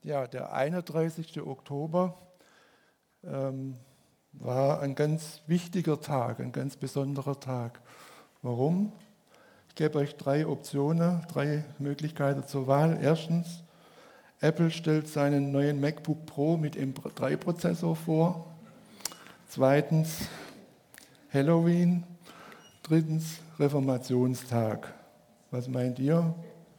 Ja, der 31. Oktober war ein ganz wichtiger Tag, ein ganz besonderer Tag. Warum? Ich gebe euch 3 Optionen, 3 Möglichkeiten zur Wahl. Erstens, Apple stellt seinen neuen MacBook Pro mit M3-Prozessor vor. Zweitens, Halloween. Drittens, Reformationstag. Was meint ihr?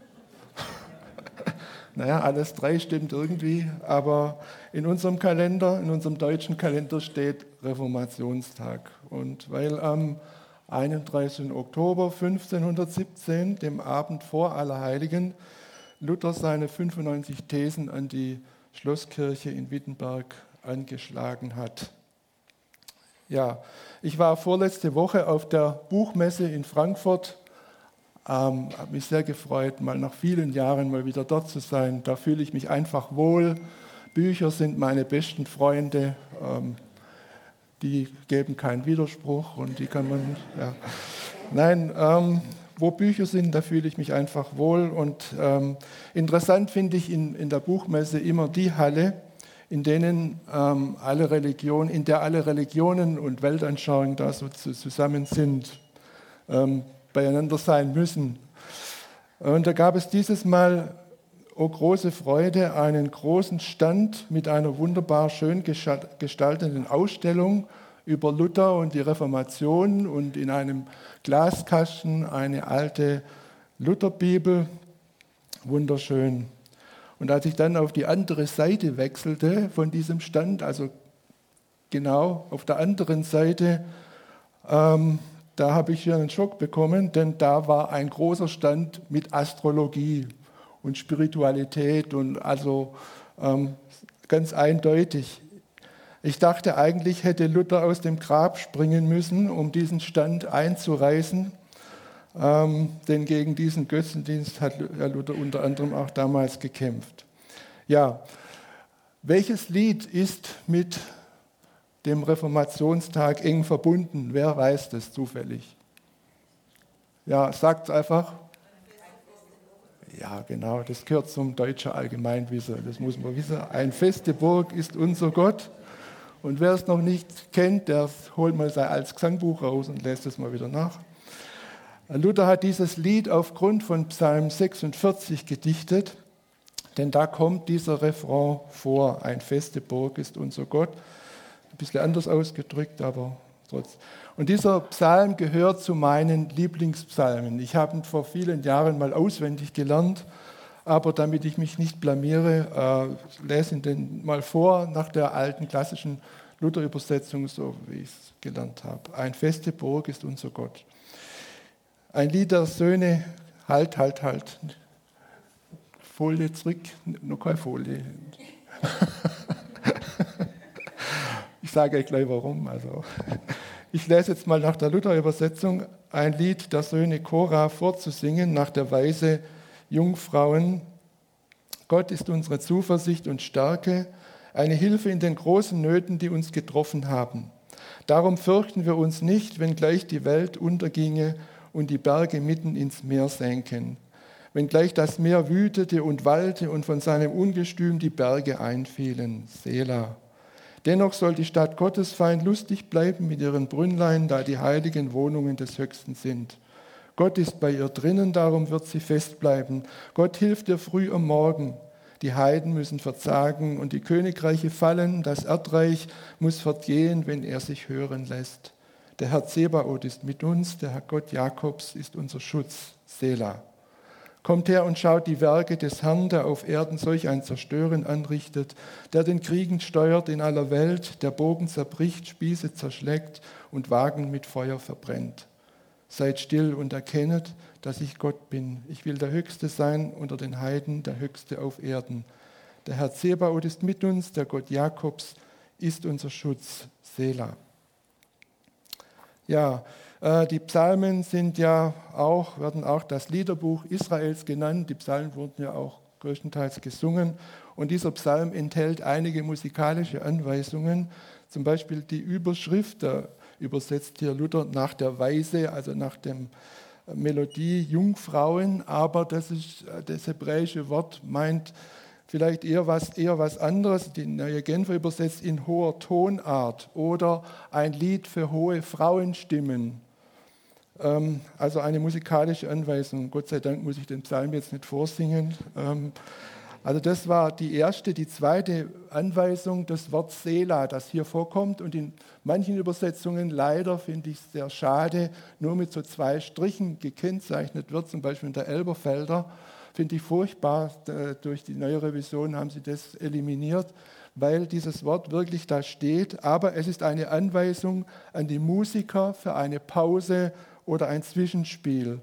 Naja, alles 3 stimmt irgendwie, aber in unserem Kalender, in unserem deutschen Kalender steht Reformationstag. Und weil am 31. Oktober 1517, dem Abend vor Allerheiligen, Luther seine 95 Thesen an die Schlosskirche in Wittenberg angeschlagen hat. Ja, ich war vorletzte Woche auf der Buchmesse in Frankfurt. Habe mich sehr gefreut, mal nach vielen Jahren mal wieder dort zu sein. Da fühle ich mich einfach wohl. Bücher sind meine besten Freunde. Die geben keinen Widerspruch und die kann man. Ja. Nein, wo Bücher sind, da fühle ich mich einfach wohl. Und interessant finde ich in der Buchmesse immer die Halle, in der alle Religionen und Weltanschauungen da so zusammen sind. Beieinander sein müssen. Und da gab es dieses Mal, oh große Freude, einen großen Stand mit einer wunderbar schön gestalteten Ausstellung über Luther und die Reformation und in einem Glaskasten eine alte Lutherbibel, wunderschön. Und als ich dann auf die andere Seite wechselte von diesem Stand, also genau auf der anderen Seite, da habe ich einen Schock bekommen, denn da war ein großer Stand mit Astrologie und Spiritualität und also ganz eindeutig. Ich dachte, eigentlich hätte Luther aus dem Grab springen müssen, um diesen Stand einzureißen, denn gegen diesen Götzendienst hat Luther unter anderem auch damals gekämpft. Ja, welches Lied ist mit dem Reformationstag eng verbunden? Wer weiß das zufällig? Ja, sagt es einfach. Ja, genau, das gehört zum deutschen Allgemeinwissen. Das muss man wissen. Ein feste Burg ist unser Gott. Und wer es noch nicht kennt, der holt mal sein altes Gesangbuch raus und lässt es mal wieder nach. Luther hat dieses Lied aufgrund von Psalm 46 gedichtet, denn da kommt dieser Refrain vor. Ein feste Burg ist unser Gott. Ein bisschen anders ausgedrückt, aber trotzdem. Und dieser Psalm gehört zu meinen Lieblingspsalmen. Ich habe ihn vor vielen Jahren mal auswendig gelernt, aber damit ich mich nicht blamiere, lese ihn den mal vor nach der alten klassischen Luther-Übersetzung, so wie ich es gelernt habe. Ein feste Burg ist unser Gott. Ein Lied der Söhne, halt. Folie zurück, noch keine Folie. Ich sage euch gleich warum. Also, ich lese jetzt mal nach der Luther-Übersetzung ein Lied der Söhne Korah vorzusingen, nach der Weise Jungfrauen. Gott ist unsere Zuversicht und Stärke, eine Hilfe in den großen Nöten, die uns getroffen haben. Darum fürchten wir uns nicht, wenngleich die Welt unterginge und die Berge mitten ins Meer sänken. Wenngleich das Meer wütete und wallte und von seinem Ungestüm die Berge einfielen. Selah. Dennoch soll die Stadt Gottes fein lustig bleiben mit ihren Brünnlein, da die heiligen Wohnungen des Höchsten sind. Gott ist bei ihr drinnen, darum wird sie fest bleiben. Gott hilft ihr früh am Morgen. Die Heiden müssen verzagen und die Königreiche fallen. Das Erdreich muss vergehen, wenn er sich hören lässt. Der Herr Zebaoth ist mit uns, der Herr Gott Jakobs ist unser Schutz. Selah. Kommt her und schaut die Werke des Herrn, der auf Erden solch ein Zerstören anrichtet, der den Kriegen steuert in aller Welt, der Bogen zerbricht, Spieße zerschlägt und Wagen mit Feuer verbrennt. Seid still und erkennet, dass ich Gott bin. Ich will der Höchste sein unter den Heiden, der Höchste auf Erden. Der Herr Zebaoth ist mit uns, der Gott Jakobs ist unser Schutz. Selah. Ja, die Psalmen werden auch das Liederbuch Israels genannt. Die Psalmen wurden ja auch größtenteils gesungen. Und dieser Psalm enthält einige musikalische Anweisungen. Zum Beispiel die Überschrift, da übersetzt hier Luther nach der Weise, also nach der Melodie Jungfrauen. Aber das hebräische Wort meint vielleicht eher was anderes. Die Neue Genfer übersetzt in hoher Tonart oder ein Lied für hohe Frauenstimmen. Also eine musikalische Anweisung. Gott sei Dank muss ich den Psalm jetzt nicht vorsingen. Also das war die erste. Die zweite Anweisung, das Wort Selah, das hier vorkommt und in manchen Übersetzungen leider, finde ich sehr schade, nur mit so 2 Strichen gekennzeichnet wird, zum Beispiel in der Elberfelder. Finde ich furchtbar. Durch die neue Revision haben sie das eliminiert, weil dieses Wort wirklich da steht. Aber es ist eine Anweisung an die Musiker für eine Pause oder ein Zwischenspiel.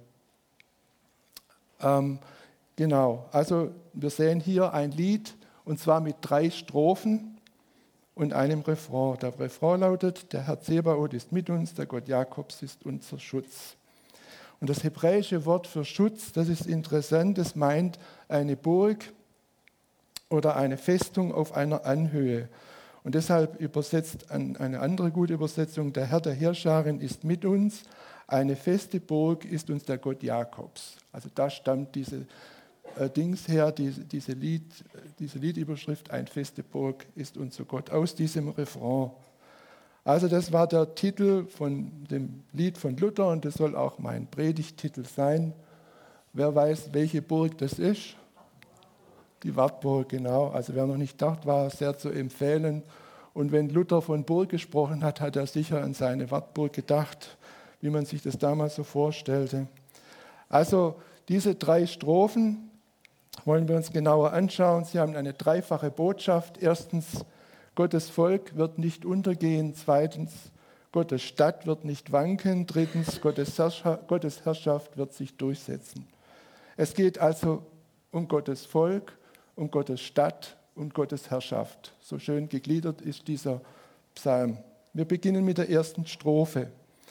Genau, also wir sehen hier ein Lied und zwar mit 3 Strophen und einem Refrain. Der Refrain lautet: Der Herr Zebaoth ist mit uns, der Gott Jakobs ist unser Schutz. Und das hebräische Wort für Schutz, das ist interessant, das meint eine Burg oder eine Festung auf einer Anhöhe. Und deshalb übersetzt eine andere gute Übersetzung: Der Herr der Heerscharen ist mit uns, eine feste Burg ist uns der Gott Jakobs. Also da stammt diese Dings her, diese Liedüberschrift, eine feste Burg ist unser Gott, aus diesem Refrain. Also das war der Titel von dem Lied von Luther und das soll auch mein Predigttitel sein. Wer weiß, welche Burg das ist? Die Wartburg, genau. Also wer noch nicht dort war, sehr zu empfehlen. Und wenn Luther von Burg gesprochen hat, hat er sicher an seine Wartburg gedacht, wie man sich das damals so vorstellte. Also diese 3 Strophen wollen wir uns genauer anschauen. Sie haben eine dreifache Botschaft. Erstens, Gottes Volk wird nicht untergehen. Zweitens, Gottes Stadt wird nicht wanken. Drittens, Gottes Herrschaft wird sich durchsetzen. Es geht also um Gottes Volk, um Gottes Stadt und Gottes Herrschaft. So schön gegliedert ist dieser Psalm. Wir beginnen mit der ersten Strophe.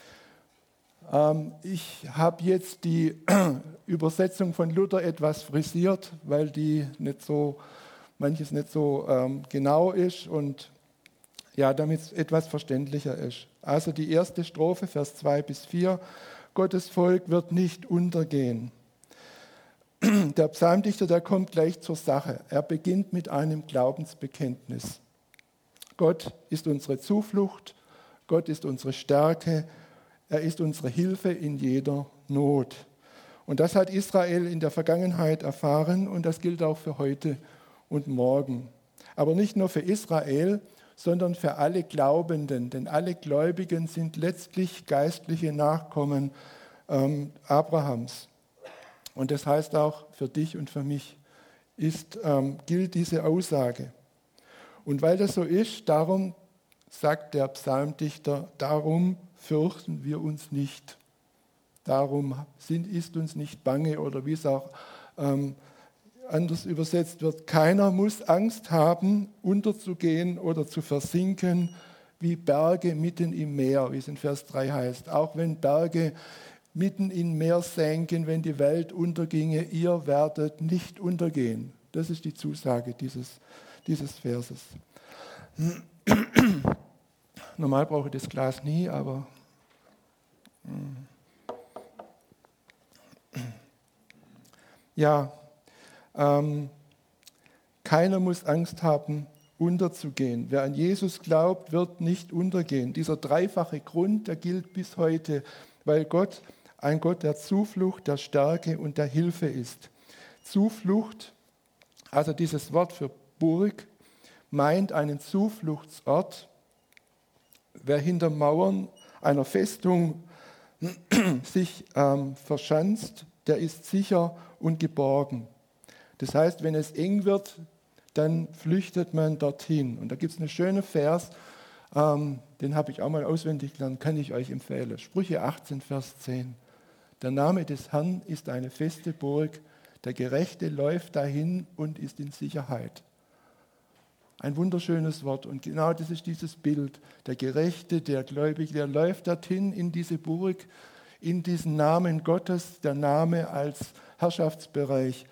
Ich habe jetzt die Übersetzung von Luther etwas frisiert, weil die manches nicht so genau ist und ja, damit es etwas verständlicher ist. Also die erste Strophe, Vers 2-4, Gottes Volk wird nicht untergehen. Der Psalmdichter, der kommt gleich zur Sache. Er beginnt mit einem Glaubensbekenntnis. Gott ist unsere Zuflucht, Gott ist unsere Stärke, er ist unsere Hilfe in jeder Not. Und das hat Israel in der Vergangenheit erfahren und das gilt auch für heute und morgen. Aber nicht nur für Israel, sondern für alle Glaubenden, denn alle Gläubigen sind letztlich geistliche Nachkommen Abrahams. Und das heißt auch für dich und für mich gilt diese Aussage. Und weil das so ist, darum sagt der Psalmdichter, darum fürchten wir uns nicht. Darum ist uns nicht bange oder wie es auch anders übersetzt wird. Keiner muss Angst haben, unterzugehen oder zu versinken wie Berge mitten im Meer, wie es in Vers 3 heißt. Auch wenn Berge mitten im Meer senken, wenn die Welt unterginge, ihr werdet nicht untergehen. Das ist die Zusage dieses Verses. Normal brauche ich das Glas nie, aber ja, keiner muss Angst haben, unterzugehen. Wer an Jesus glaubt, wird nicht untergehen. Dieser dreifache Grund, der gilt bis heute, weil Gott ein Gott der Zuflucht, der Stärke und der Hilfe ist. Zuflucht, also dieses Wort für Burg, meint einen Zufluchtsort. Wer hinter Mauern einer Festung sich verschanzt, der ist sicher und geborgen. Das heißt, wenn es eng wird, dann flüchtet man dorthin. Und da gibt es einen schönen Vers, den habe ich auch mal auswendig gelernt, kann ich euch empfehlen. Sprüche 18, Vers 10. Der Name des Herrn ist eine feste Burg, der Gerechte läuft dahin und ist in Sicherheit. Ein wunderschönes Wort und genau das ist dieses Bild. Der Gerechte, der Gläubige, der läuft dorthin in diese Burg, in diesen Namen Gottes, der Name als Herrschaftsbereich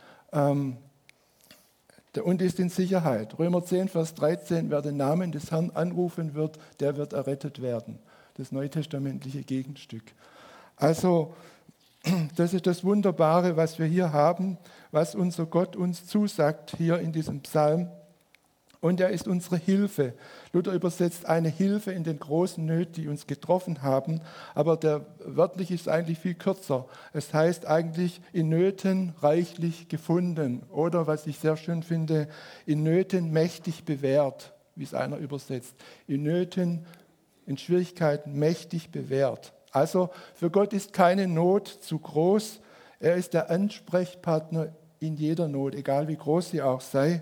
und ist in Sicherheit. Römer 10, Vers 13, wer den Namen des Herrn anrufen wird, der wird errettet werden. Das neutestamentliche Gegenstück. Also das ist das Wunderbare, was wir hier haben, was unser Gott uns zusagt hier in diesem Psalm. Und er ist unsere Hilfe. Luther übersetzt eine Hilfe in den großen Nöten, die uns getroffen haben. Aber der wörtlich ist eigentlich viel kürzer. Es heißt eigentlich in Nöten reichlich gefunden. Oder was ich sehr schön finde, in Nöten mächtig bewährt, wie es einer übersetzt. In Nöten, in Schwierigkeiten mächtig bewährt. Also für Gott ist keine Not zu groß. Er ist der Ansprechpartner in jeder Not, egal wie groß sie auch sei.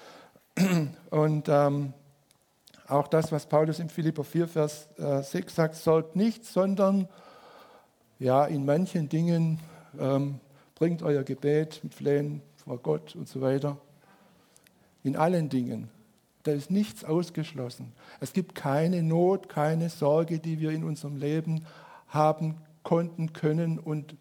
Und auch das, was Paulus in Philipper 4, Vers 6 sagt, sorgt nicht, sondern ja, in manchen Dingen bringt euer Gebet mit Flehen vor Gott und so weiter. In allen Dingen. Da ist nichts ausgeschlossen. Es gibt keine Not, keine Sorge, die wir in unserem Leben haben konnten, können und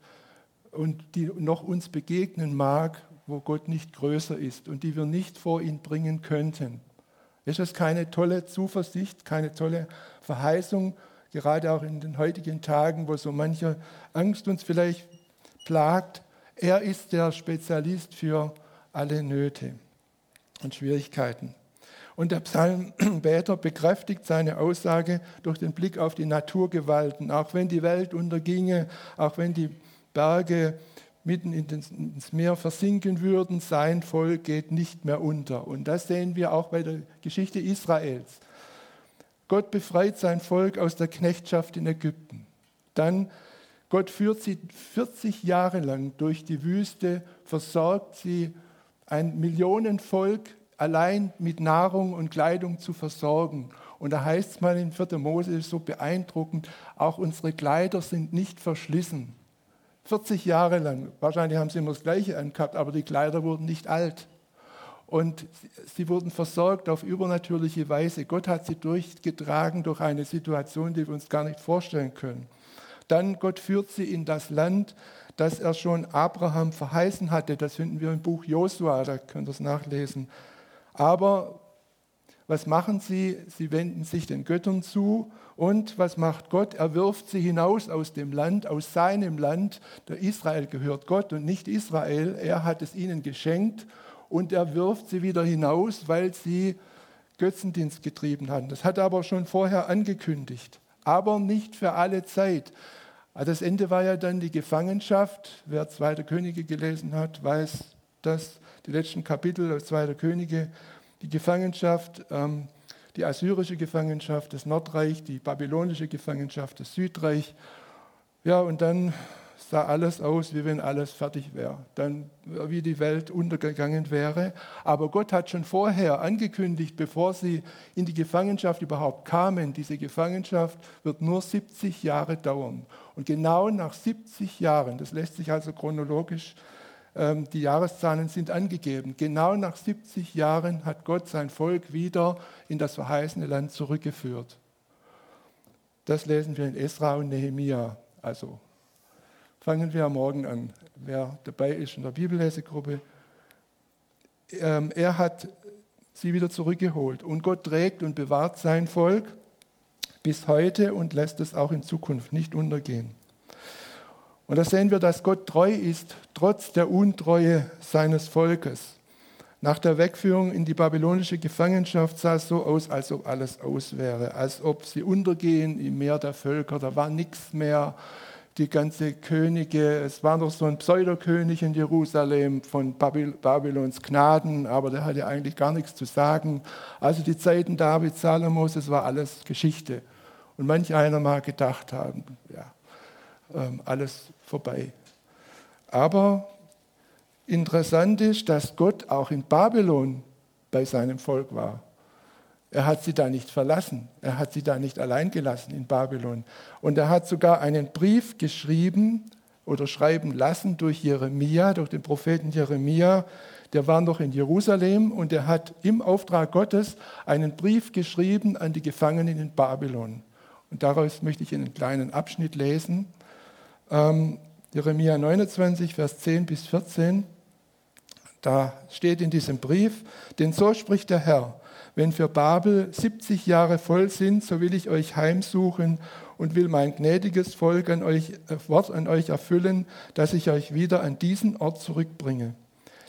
die noch uns begegnen mag, wo Gott nicht größer ist und die wir nicht vor ihn bringen könnten. Ist das keine tolle Zuversicht, keine tolle Verheißung, gerade auch in den heutigen Tagen, wo so manche Angst uns vielleicht plagt? Er ist der Spezialist für alle Nöte und Schwierigkeiten. Und der Psalmbeter bekräftigt seine Aussage durch den Blick auf die Naturgewalten. Auch wenn die Welt unterginge, auch wenn die Berge mitten ins Meer versinken würden, sein Volk geht nicht mehr unter. Und das sehen wir auch bei der Geschichte Israels. Gott befreit sein Volk aus der Knechtschaft in Ägypten. Dann Gott führt sie 40 Jahre lang durch die Wüste, versorgt sie, ein Millionenvolk allein mit Nahrung und Kleidung zu versorgen. Und da heißt es mal in 4. Mose, so beeindruckend, auch unsere Kleider sind nicht verschlissen. 40 Jahre lang, wahrscheinlich haben sie immer das Gleiche angehabt, aber die Kleider wurden nicht alt. Und sie wurden versorgt auf übernatürliche Weise. Gott hat sie durchgetragen durch eine Situation, die wir uns gar nicht vorstellen können. Dann Gott führt sie in das Land, das er schon Abraham verheißen hatte. Das finden wir im Buch Josua, da könnt ihr es nachlesen. Aber was machen sie? Sie wenden sich den Göttern zu. Und was macht Gott? Er wirft sie hinaus aus dem Land, aus seinem Land. Der Israel gehört Gott und nicht Israel. Er hat es ihnen geschenkt und er wirft sie wieder hinaus, weil sie Götzendienst getrieben hatten. Das hat er aber schon vorher angekündigt. Aber nicht für alle Zeit. Das Ende war ja dann die Gefangenschaft. Wer 2. Könige gelesen hat, weiß, dass die letzten Kapitel aus 2. Könige, die Gefangenschaft, die assyrische Gefangenschaft, das Nordreich, die babylonische Gefangenschaft, das Südreich. Ja, und dann sah alles aus, wie wenn alles fertig wäre. Dann wie die Welt untergegangen wäre. Aber Gott hat schon vorher angekündigt, bevor sie in die Gefangenschaft überhaupt kamen, diese Gefangenschaft wird nur 70 Jahre dauern. Und genau nach 70 Jahren, das lässt sich also chronologisch, die Jahreszahlen sind angegeben. Genau nach 70 Jahren hat Gott sein Volk wieder in das verheißene Land zurückgeführt. Das lesen wir in Esra und Nehemia. Also fangen wir morgen an. Wer dabei ist in der Bibellesegruppe, er hat sie wieder zurückgeholt. Und Gott trägt und bewahrt sein Volk bis heute und lässt es auch in Zukunft nicht untergehen. Und da sehen wir, dass Gott treu ist, trotz der Untreue seines Volkes. Nach der Wegführung in die babylonische Gefangenschaft sah es so aus, als ob alles aus wäre, als ob sie untergehen im Meer der Völker. Da war nichts mehr, die ganze Könige, es war noch so ein Pseudokönig in Jerusalem von Babylons Gnaden, aber der hatte eigentlich gar nichts zu sagen. Also die Zeiten Davids, Salomos, es war alles Geschichte. Und manch einer mag gedacht haben, ja, alles vorbei. Aber interessant ist, dass Gott auch in Babylon bei seinem Volk war. Er hat sie da nicht verlassen. Er hat sie da nicht allein gelassen in Babylon. Und er hat sogar einen Brief geschrieben oder schreiben lassen durch Jeremia, durch den Propheten Jeremia. Der war noch in Jerusalem und er hat im Auftrag Gottes einen Brief geschrieben an die Gefangenen in Babylon. Und daraus möchte ich einen kleinen Abschnitt lesen. Jeremia 29, Vers 10 bis 14. Da steht in diesem Brief, denn so spricht der Herr, wenn für Babel 70 Jahre voll sind, so will ich euch heimsuchen und will mein gnädiges Wort an euch erfüllen, dass ich euch wieder an diesen Ort zurückbringe.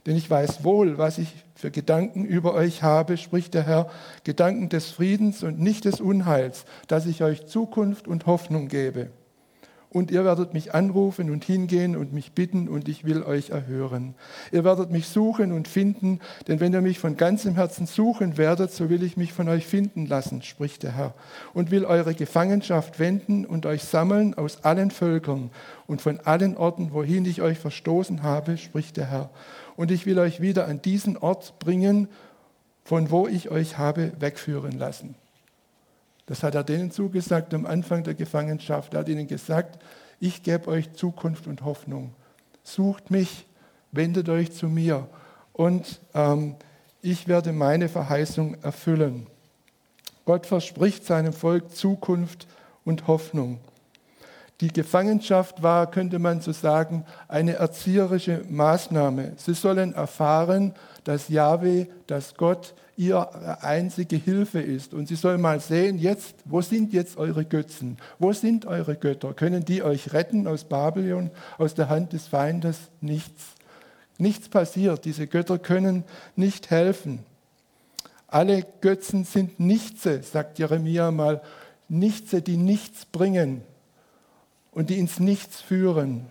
Denn ich weiß wohl, was ich für Gedanken über euch habe, spricht der Herr, Gedanken des Friedens und nicht des Unheils, dass ich euch Zukunft und Hoffnung gebe. Und ihr werdet mich anrufen und hingehen und mich bitten und ich will euch erhören. Ihr werdet mich suchen und finden, denn wenn ihr mich von ganzem Herzen suchen werdet, so will ich mich von euch finden lassen, spricht der Herr. Und will eure Gefangenschaft wenden und euch sammeln aus allen Völkern und von allen Orten, wohin ich euch verstoßen habe, spricht der Herr. Und ich will euch wieder an diesen Ort bringen, von wo ich euch habe wegführen lassen. Das hat er denen zugesagt am Anfang der Gefangenschaft. Er hat ihnen gesagt, ich gebe euch Zukunft und Hoffnung. Sucht mich, wendet euch zu mir und ich werde meine Verheißung erfüllen. Gott verspricht seinem Volk Zukunft und Hoffnung. Die Gefangenschaft war, könnte man so sagen, eine erzieherische Maßnahme. Sie sollen erfahren, dass Jahwe, dass Gott ihre einzige Hilfe ist. Und sie sollen mal sehen, jetzt, wo sind jetzt eure Götzen? Wo sind eure Götter? Können die euch retten aus Babylon, aus der Hand des Feindes? Nichts. Nichts passiert. Diese Götter können nicht helfen. Alle Götzen sind Nichtse, sagt Jeremia mal. Nichtse, die nichts bringen und die ins Nichts führen.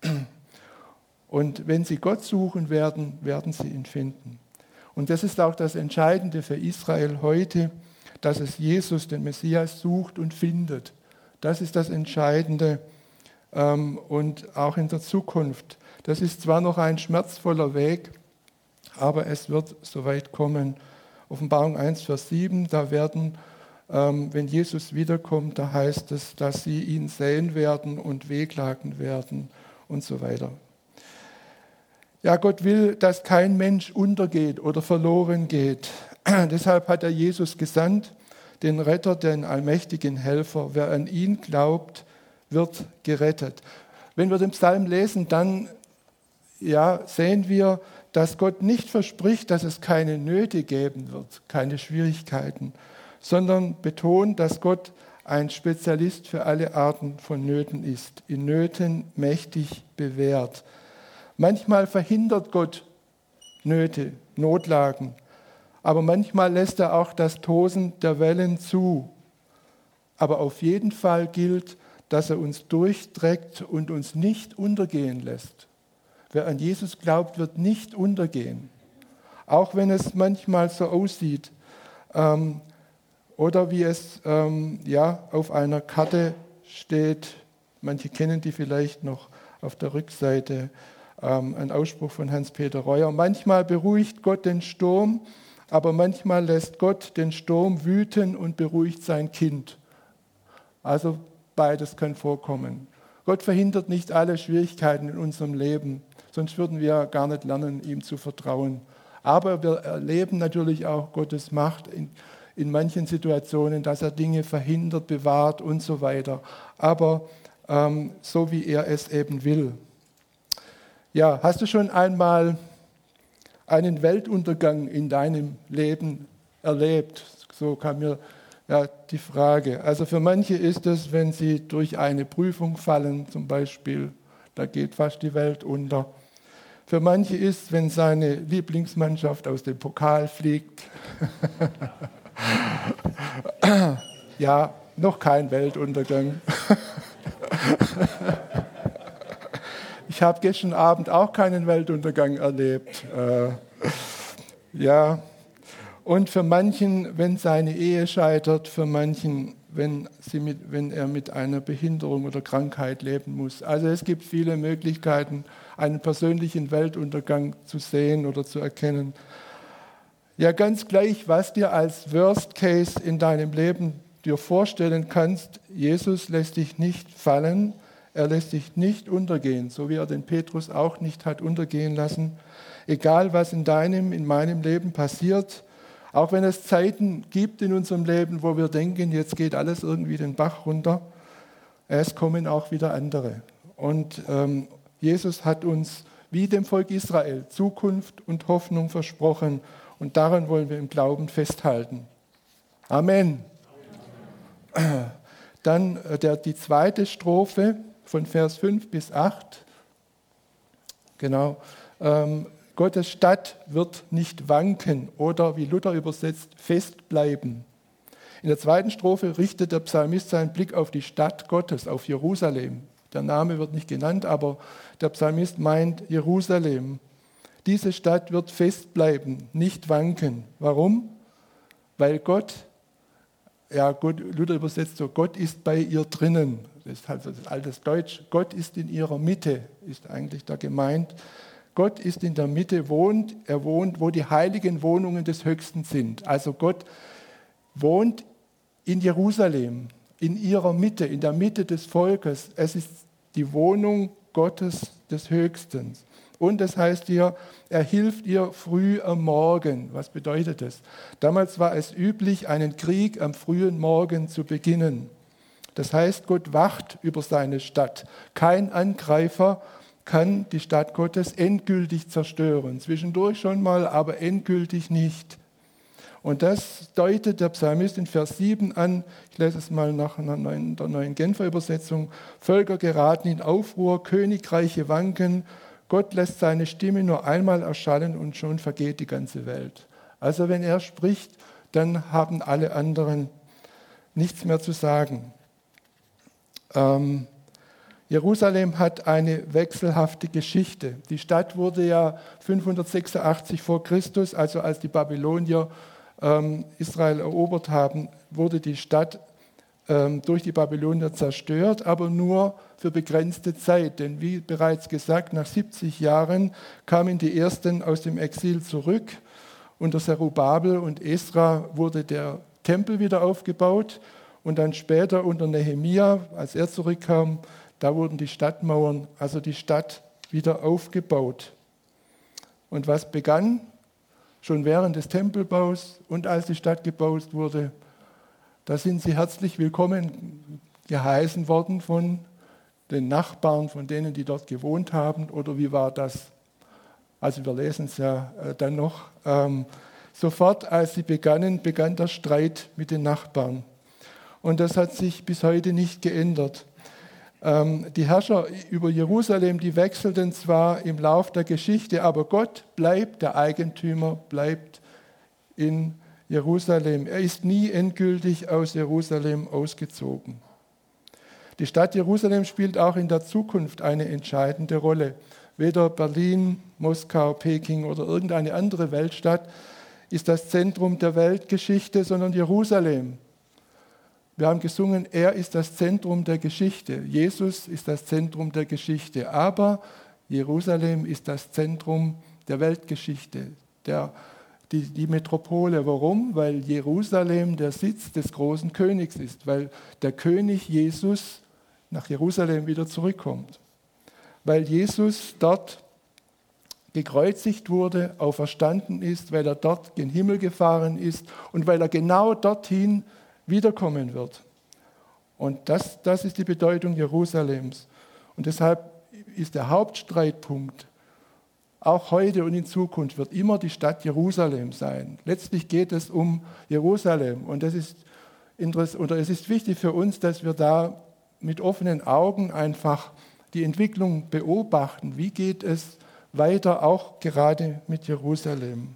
Und wenn sie Gott suchen werden, werden sie ihn finden. Und das ist auch das Entscheidende für Israel heute, dass es Jesus, den Messias, sucht und findet. Das ist das Entscheidende und auch in der Zukunft. Das ist zwar noch ein schmerzvoller Weg, aber es wird soweit kommen. Offenbarung 1, Vers 7, da werden, wenn Jesus wiederkommt, da heißt es, dass sie ihn sehen werden und wehklagen werden und so weiter. Ja, Gott will, dass kein Mensch untergeht oder verloren geht. Deshalb hat er Jesus gesandt, den Retter, den allmächtigen Helfer. Wer an ihn glaubt, wird gerettet. Wenn wir den Psalm lesen, dann sehen wir, dass Gott nicht verspricht, dass es keine Nöte geben wird, keine Schwierigkeiten, sondern betont, dass Gott ein Spezialist für alle Arten von Nöten ist, in Nöten mächtig bewährt. Manchmal verhindert Gott Nöte, Notlagen, aber manchmal lässt er auch das Tosen der Wellen zu. Aber auf jeden Fall gilt, dass er uns durchträgt und uns nicht untergehen lässt. Wer an Jesus glaubt, wird nicht untergehen, auch wenn es manchmal so aussieht oder wie es auf einer Karte steht. Manche kennen die vielleicht noch auf der Rückseite. Ein Ausspruch von Hans-Peter Reuer. Manchmal beruhigt Gott den Sturm, aber manchmal lässt Gott den Sturm wüten und beruhigt sein Kind. Also beides kann vorkommen. Gott verhindert nicht alle Schwierigkeiten in unserem Leben, sonst würden wir gar nicht lernen, ihm zu vertrauen. Aber wir erleben natürlich auch Gottes Macht in manchen Situationen, dass er Dinge verhindert, bewahrt und so weiter. Aber so wie er es eben will. Ja, hast du schon einmal einen Weltuntergang in deinem Leben erlebt? So kam mir die Frage. Also für manche ist es, wenn sie durch eine Prüfung fallen, zum Beispiel, da geht fast die Welt unter. Für manche ist es, wenn seine Lieblingsmannschaft aus dem Pokal fliegt. Ja, noch kein Weltuntergang. Ich habe gestern Abend auch keinen Weltuntergang erlebt. Und für manchen, wenn seine Ehe scheitert, für manchen, wenn er mit einer Behinderung oder Krankheit leben muss. Also es gibt viele Möglichkeiten, einen persönlichen Weltuntergang zu sehen oder zu erkennen. Ja, ganz gleich, was dir als Worst Case in deinem Leben dir vorstellen kannst, Jesus lässt dich nicht fallen. Er lässt dich nicht untergehen, so wie er den Petrus auch nicht hat untergehen lassen. Egal, was in deinem, in meinem Leben passiert, auch wenn es Zeiten gibt in unserem Leben, wo wir denken, jetzt geht alles irgendwie den Bach runter, es kommen auch wieder andere. Und Jesus hat uns, wie dem Volk Israel, Zukunft und Hoffnung versprochen. Und daran wollen wir im Glauben festhalten. Amen. Dann die zweite Strophe von Vers 5 bis 8. Genau. Gottes Stadt wird nicht wanken oder, wie Luther übersetzt, fest bleiben. In der zweiten Strophe richtet der Psalmist seinen Blick auf die Stadt Gottes, auf Jerusalem. Der Name wird nicht genannt, aber der Psalmist meint Jerusalem. Diese Stadt wird fest bleiben, nicht wanken. Warum? Weil Gott, Luther übersetzt so, Gott ist bei ihr drinnen. Das ist halt das altes Deutsch. Gott ist in ihrer Mitte, ist eigentlich da gemeint. Gott ist in der Mitte, er wohnt, wo die heiligen Wohnungen des Höchsten sind. Also Gott wohnt in Jerusalem, in ihrer Mitte, in der Mitte des Volkes. Es ist die Wohnung Gottes des Höchsten. Und das heißt hier, er hilft ihr früh am Morgen. Was bedeutet das? Damals war es üblich, einen Krieg am frühen Morgen zu beginnen. Das heißt, Gott wacht über seine Stadt. Kein Angreifer kann die Stadt Gottes endgültig zerstören. Zwischendurch schon mal, aber endgültig nicht. Und das deutet der Psalmist in Vers 7 an. Ich lese es mal nach der neuen Genfer Übersetzung. Völker geraten in Aufruhr, Königreiche wanken. Gott lässt seine Stimme nur einmal erschallen und schon vergeht die ganze Welt. Also wenn er spricht, dann haben alle anderen nichts mehr zu sagen. Jerusalem hat eine wechselhafte Geschichte. Die Stadt wurde ja 586 vor Christus, also als die Babylonier Israel erobert haben, wurde die Stadt durch die Babylonier zerstört, aber nur für begrenzte Zeit. Denn wie bereits gesagt, nach 70 Jahren kamen die Ersten aus dem Exil zurück. Unter Zerubabel und Esra wurde der Tempel wieder aufgebaut und dann später unter Nehemia, als er zurückkam, da wurden die Stadtmauern, also die Stadt, wieder aufgebaut. Und was begann? Schon während des Tempelbaus und als die Stadt gebaut wurde, da sind sie herzlich willkommen geheißen worden von den Nachbarn, von denen, die dort gewohnt haben. Oder wie war das? Also wir lesen es ja dann noch. Sofort, als sie begann der Streit mit den Nachbarn. Und das hat sich bis heute nicht geändert. Die Herrscher über Jerusalem, die wechselten zwar im Lauf der Geschichte, aber Gott bleibt, der Eigentümer bleibt in Jerusalem. Er ist nie endgültig aus Jerusalem ausgezogen. Die Stadt Jerusalem spielt auch in der Zukunft eine entscheidende Rolle. Weder Berlin, Moskau, Peking oder irgendeine andere Weltstadt ist das Zentrum der Weltgeschichte, sondern Jerusalem. Wir haben gesungen, er ist das Zentrum der Geschichte. Jesus ist das Zentrum der Geschichte. Aber Jerusalem ist das Zentrum der Weltgeschichte, die Metropole. Warum? Weil Jerusalem der Sitz des großen Königs ist. Weil der König Jesus nach Jerusalem wieder zurückkommt. Weil Jesus dort gekreuzigt wurde, auferstanden ist, weil er dort gen Himmel gefahren ist und weil er genau dorthin wiederkommen wird. Und das ist die Bedeutung Jerusalems. Und deshalb ist der Hauptstreitpunkt, auch heute und in Zukunft, wird immer die Stadt Jerusalem sein. Letztlich geht es um Jerusalem. Und es ist wichtig für uns, dass wir da mit offenen Augen einfach die Entwicklung beobachten. Wie geht es weiter, auch gerade mit Jerusalem?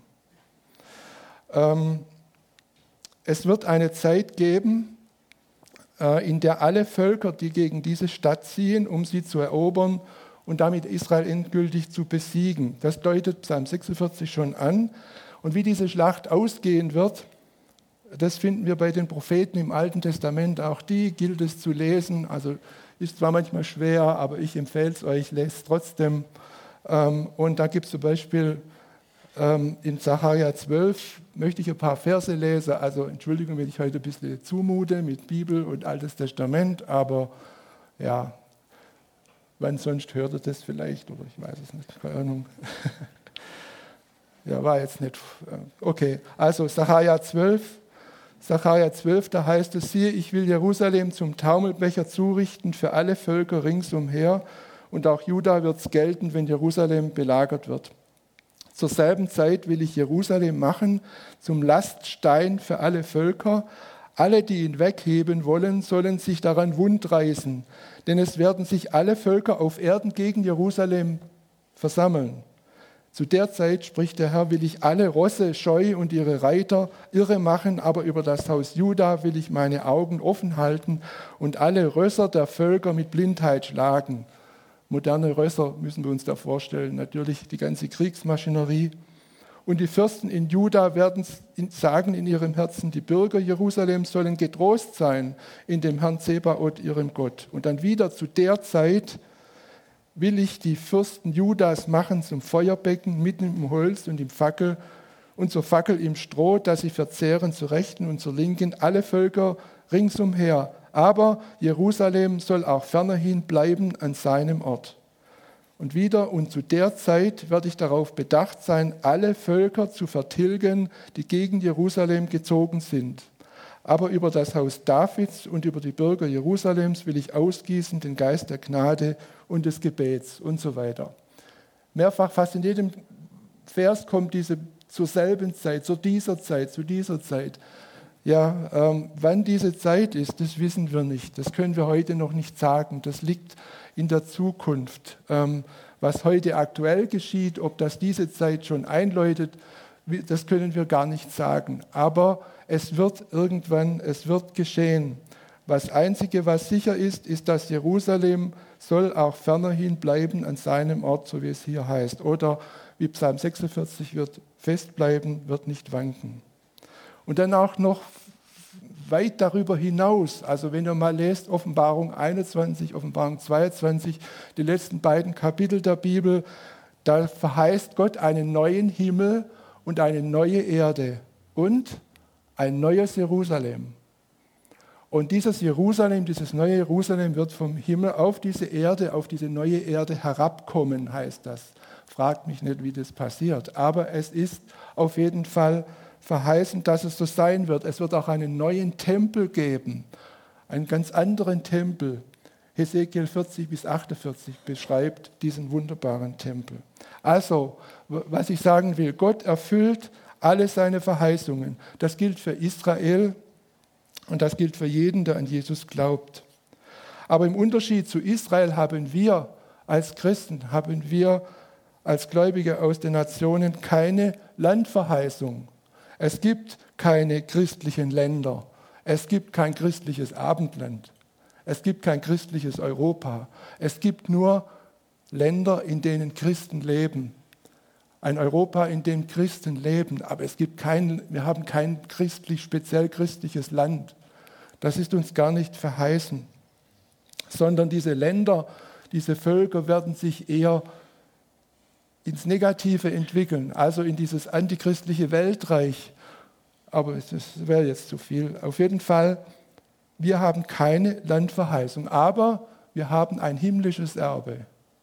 Es wird eine Zeit geben, in der alle Völker, die gegen diese Stadt ziehen, um sie zu erobern und damit Israel endgültig zu besiegen. Das deutet Psalm 46 schon an. Und wie diese Schlacht ausgehen wird, das finden wir bei den Propheten im Alten Testament. Auch die gilt es zu lesen. Also ist zwar manchmal schwer, aber ich empfehle es euch, lest es trotzdem. Und da gibt es zum Beispiel in Sacharja 12 möchte ich ein paar Verse lesen. Also Entschuldigung, wenn ich heute ein bisschen zumute mit Bibel und Altes Testament, aber ja, wann sonst hört ihr das vielleicht oder ich weiß es nicht, keine Ahnung. Ja, war jetzt nicht. Okay, also Sacharja 12, da heißt es, siehe, ich will Jerusalem zum Taumelbecher zurichten für alle Völker ringsumher und auch Juda wird es gelten, wenn Jerusalem belagert wird. Zur selben Zeit will ich Jerusalem machen zum Laststein für alle Völker. Alle, die ihn wegheben wollen, sollen sich daran wundreißen, denn es werden sich alle Völker auf Erden gegen Jerusalem versammeln. Zu der Zeit, spricht der Herr, will ich alle Rosse scheu und ihre Reiter irre machen, aber über das Haus Juda will ich meine Augen offen halten und alle Rösser der Völker mit Blindheit schlagen. Moderne Rösser müssen wir uns da vorstellen, natürlich die ganze Kriegsmaschinerie. Und die Fürsten in Juda werden sagen in ihrem Herzen, die Bürger Jerusalems sollen getrost sein in dem Herrn Zebaoth, ihrem Gott. Und dann wieder zu der Zeit will ich die Fürsten Judas machen zum Feuerbecken mitten im Holz und im Fackel und zur Fackel im Stroh, dass sie verzehren zur Rechten und zur Linken alle Völker ringsumher. Aber Jerusalem soll auch fernerhin bleiben an seinem Ort. Und wieder, und zu der Zeit werde ich darauf bedacht sein, alle Völker zu vertilgen, die gegen Jerusalem gezogen sind. Aber über das Haus Davids und über die Bürger Jerusalems will ich ausgießen den Geist der Gnade und des Gebets und so weiter. Mehrfach, fast in jedem Vers kommt diese zur selben Zeit, zu dieser Zeit. Ja, wann diese Zeit ist, das wissen wir nicht. Das können wir heute noch nicht sagen. Das liegt in der Zukunft. Was heute aktuell geschieht, ob das diese Zeit schon einläutet, das können wir gar nicht sagen. Aber es wird irgendwann, es wird geschehen. Das Einzige, was sicher ist, ist, dass Jerusalem soll auch fernerhin bleiben an seinem Ort, so wie es hier heißt. Oder wie Psalm 46 wird festbleiben, wird nicht wanken. Und dann auch noch weit darüber hinaus, also wenn ihr mal lest, Offenbarung 21, Offenbarung 22, die letzten beiden Kapitel der Bibel, da verheißt Gott einen neuen Himmel und eine neue Erde und ein neues Jerusalem. Und dieses Jerusalem, dieses neue Jerusalem wird vom Himmel auf diese Erde, auf diese neue Erde herabkommen, heißt das. Fragt mich nicht, wie das passiert, aber es ist auf jeden Fall verheißen, dass es so sein wird. Es wird auch einen neuen Tempel geben, einen ganz anderen Tempel. Hesekiel 40 bis 48 beschreibt diesen wunderbaren Tempel. Also, was ich sagen will, Gott erfüllt alle seine Verheißungen. Das gilt für Israel und das gilt für jeden, der an Jesus glaubt. Aber im Unterschied zu Israel haben wir als Christen, haben wir als Gläubige aus den Nationen keine Landverheißung. Es gibt keine christlichen Länder. Es gibt kein christliches Abendland. Es gibt kein christliches Europa. Es gibt nur Länder, in denen Christen leben. Ein Europa, in dem Christen leben. Aber wir haben kein speziell christliches Land. Das ist uns gar nicht verheißen. Sondern diese Länder, diese Völker werden sich eher ins Negative entwickeln, also in dieses antichristliche Weltreich. Aber das wäre jetzt zu viel. Auf jeden Fall, wir haben keine Landverheißung, aber wir haben ein himmlisches Erbe.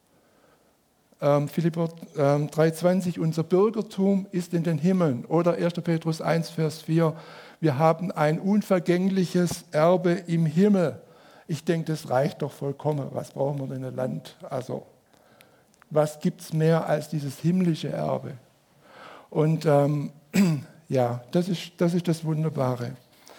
Philipper 3,20, unser Bürgertum ist in den Himmeln. Oder 1. Petrus 1, Vers 4, wir haben ein unvergängliches Erbe im Himmel. Ich denke, das reicht doch vollkommen. Was brauchen wir denn ein Land? Also, was gibt es mehr als dieses himmlische Erbe? Und ja, das ist das Wunderbare.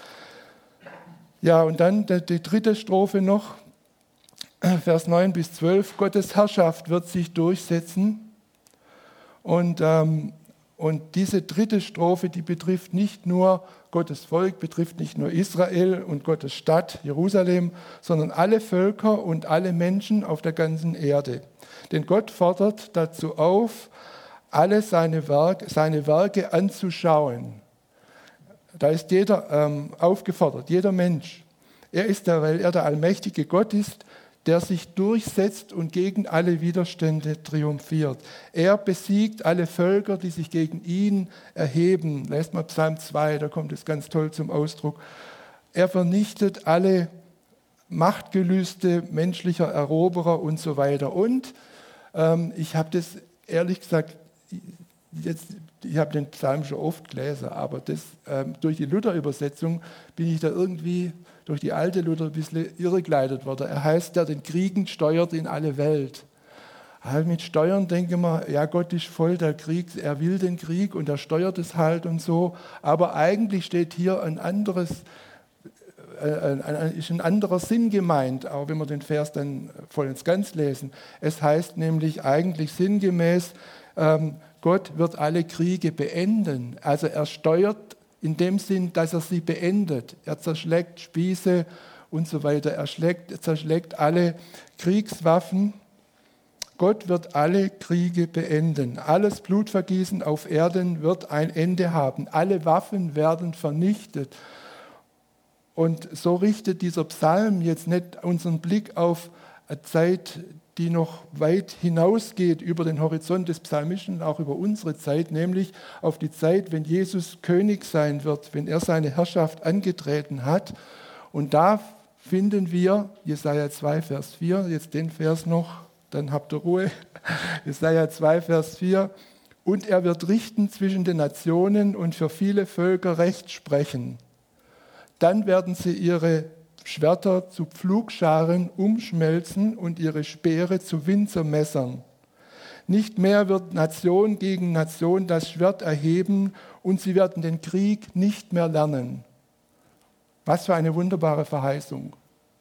Ja, und dann die dritte Strophe noch, Vers 9 bis 12. Gottes Herrschaft wird sich durchsetzen. Und diese dritte Strophe, die betrifft nicht nur Gottes Volk, betrifft nicht nur Israel und Gottes Stadt, Jerusalem, sondern alle Völker und alle Menschen auf der ganzen Erde. Denn Gott fordert dazu auf, alle seine Werke anzuschauen. Da ist jeder aufgefordert, jeder Mensch. Weil er der allmächtige Gott ist, der sich durchsetzt und gegen alle Widerstände triumphiert. Er besiegt alle Völker, die sich gegen ihn erheben. Lest mal Psalm 2, da kommt es ganz toll zum Ausdruck. Er vernichtet alle Machtgelüste menschlicher Eroberer und so weiter. Und ich habe das ehrlich gesagt, ich habe den Psalm schon oft gelesen, aber durch die Luther-Übersetzung bin ich da irgendwie durch die alte Luther ein bisschen irregeleitet worden. Er heißt, der den Kriegen steuert in alle Welt. Also mit Steuern denke ich mir, ja, Gott ist voll der Krieg, er will den Krieg und er steuert es halt und so. Aber eigentlich steht hier ein anderer Sinn gemeint, auch wenn wir den Vers dann voll ins Ganz lesen. Es heißt nämlich eigentlich sinngemäß, Gott wird alle Kriege beenden. Also er steuert in dem Sinn, dass er sie beendet. Er zerschlägt Spieße und so weiter. Er zerschlägt alle Kriegswaffen. Gott wird alle Kriege beenden. Alles Blutvergießen auf Erden wird ein Ende haben. Alle Waffen werden vernichtet. Und so richtet dieser Psalm jetzt nicht unseren Blick auf eine Zeit, die noch weit hinausgeht über den Horizont des Psalmisten, auch über unsere Zeit, nämlich auf die Zeit, wenn Jesus König sein wird, wenn er seine Herrschaft angetreten hat. Und da finden wir, Jesaja 2, Vers 4, jetzt den Vers noch, dann habt ihr Ruhe, Jesaja 2, Vers 4, und er wird richten zwischen den Nationen und für viele Völker Recht sprechen. Dann werden sie ihre Schwerter zu Pflugscharen umschmelzen und ihre Speere zu Winzermessern. Nicht mehr wird Nation gegen Nation das Schwert erheben und sie werden den Krieg nicht mehr lernen. Was für eine wunderbare Verheißung.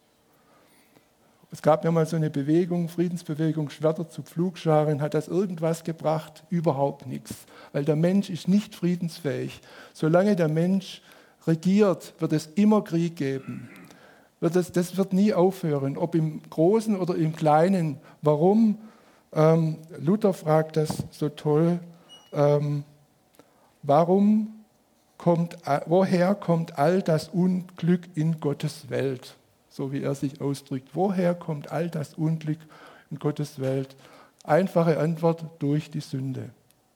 Es gab ja mal so eine Bewegung, Friedensbewegung, Schwerter zu Pflugscharen. Hat das irgendwas gebracht? Überhaupt nichts. Weil der Mensch ist nicht friedensfähig. Solange der Mensch regiert, wird es immer Krieg geben. Das wird nie aufhören, ob im Großen oder im Kleinen. Warum? Luther fragt das so toll. Woher kommt all das Unglück in Gottes Welt? So wie er sich ausdrückt. Woher kommt all das Unglück in Gottes Welt? Einfache Antwort: durch die Sünde.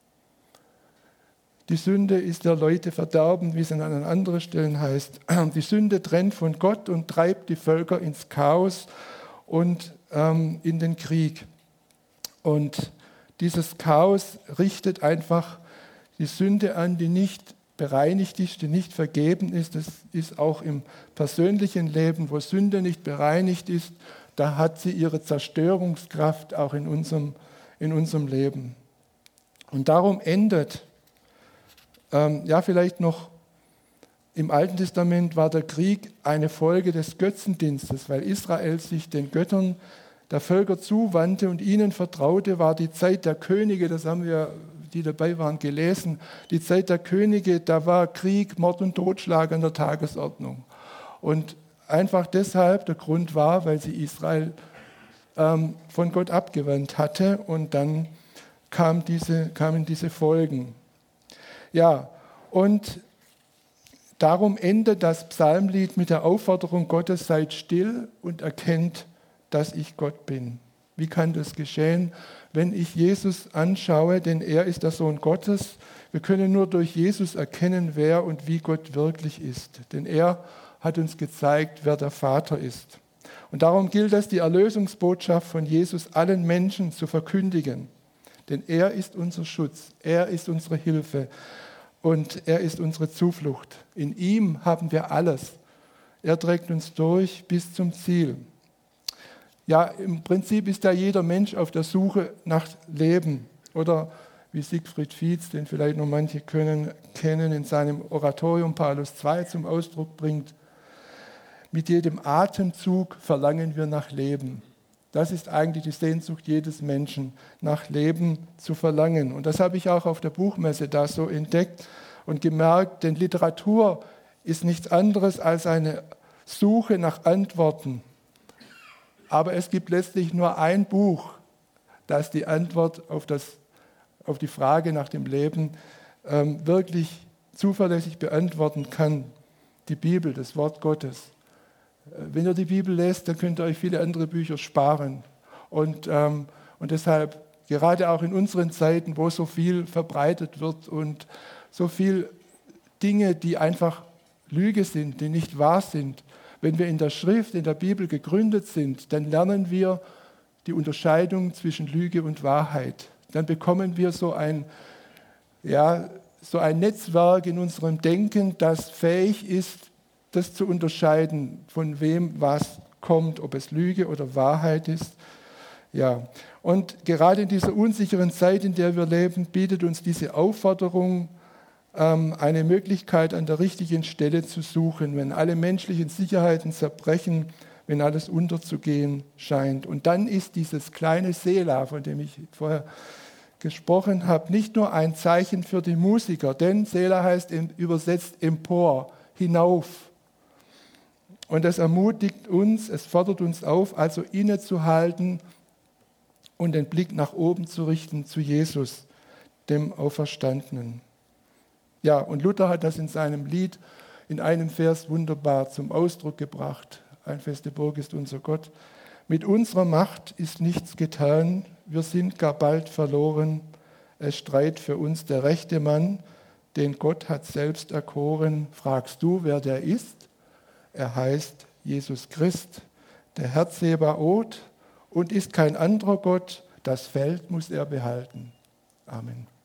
Die Sünde ist der Leute Verderben, wie es an anderen Stellen heißt. Die Sünde trennt von Gott und treibt die Völker ins Chaos und in den Krieg. Und dieses Chaos richtet einfach die Sünde an, die nicht bereinigt ist, die nicht vergeben ist. Das ist auch im persönlichen Leben, wo Sünde nicht bereinigt ist, da hat sie ihre Zerstörungskraft auch in unserem Leben. Und darum endet vielleicht noch, im Alten Testament war der Krieg eine Folge des Götzendienstes, weil Israel sich den Göttern der Völker zuwandte und ihnen vertraute, war die Zeit der Könige, das haben wir, die dabei waren, gelesen, die Zeit der Könige, da war Krieg, Mord und Totschlag an der Tagesordnung. Und einfach deshalb, der Grund war, weil sie Israel von Gott abgewandt hatte und dann kamen diese Folgen. Ja, und darum endet das Psalmlied mit der Aufforderung Gottes: Seid still und erkennt, dass ich Gott bin. Wie kann das geschehen? Wenn ich Jesus anschaue, denn er ist der Sohn Gottes. Wir können nur durch Jesus erkennen, wer und wie Gott wirklich ist. Denn er hat uns gezeigt, wer der Vater ist. Und darum gilt es, die Erlösungsbotschaft von Jesus allen Menschen zu verkündigen. Denn er ist unser Schutz, er ist unsere Hilfe und er ist unsere Zuflucht. In ihm haben wir alles. Er trägt uns durch bis zum Ziel. Ja, im Prinzip ist ja jeder Mensch auf der Suche nach Leben. Oder wie Siegfried Fietz, den vielleicht noch manche kennen, in seinem Oratorium Paulus II zum Ausdruck bringt: Mit jedem Atemzug verlangen wir nach Leben. Das ist eigentlich die Sehnsucht jedes Menschen, nach Leben zu verlangen. Und das habe ich auch auf der Buchmesse da so entdeckt und gemerkt, denn Literatur ist nichts anderes als eine Suche nach Antworten. Aber es gibt letztlich nur ein Buch, das die Antwort auf die Frage nach dem Leben wirklich zuverlässig beantworten kann: die Bibel, das Wort Gottes. Wenn ihr die Bibel lest, dann könnt ihr euch viele andere Bücher sparen. Und deshalb, gerade auch in unseren Zeiten, wo so viel verbreitet wird und so viele Dinge, die einfach Lüge sind, die nicht wahr sind, wenn wir in der Schrift, in der Bibel gegründet sind, dann lernen wir die Unterscheidung zwischen Lüge und Wahrheit. Dann bekommen wir so ein Netzwerk in unserem Denken, das fähig ist, das zu unterscheiden, von wem was kommt, ob es Lüge oder Wahrheit ist. Ja. Und gerade in dieser unsicheren Zeit, in der wir leben, bietet uns diese Aufforderung, eine Möglichkeit an der richtigen Stelle zu suchen, wenn alle menschlichen Sicherheiten zerbrechen, wenn alles unterzugehen scheint. Und dann ist dieses kleine Selah, von dem ich vorher gesprochen habe, nicht nur ein Zeichen für die Musiker, denn Selah heißt übersetzt empor, hinauf. Und es ermutigt uns, es fordert uns auf, also innezuhalten und den Blick nach oben zu richten zu Jesus, dem Auferstandenen. Ja, und Luther hat das in seinem Lied in einem Vers wunderbar zum Ausdruck gebracht. Ein feste Burg ist unser Gott. Mit unserer Macht ist nichts getan, wir sind gar bald verloren. Es streit für uns der rechte Mann, den Gott hat selbst erkoren. Fragst du, wer der ist? Er heißt Jesus Christ, der Herr Zebaoth, und ist kein anderer Gott. Das Feld muss er behalten. Amen.